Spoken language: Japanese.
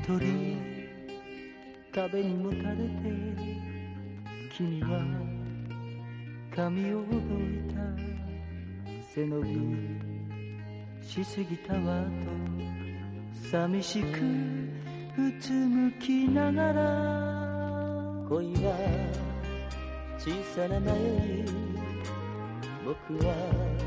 人壁にもたれて君は髪をほどいた。背伸びしすぎたわと寂しくうつむきながら、恋は小さな迷い、僕は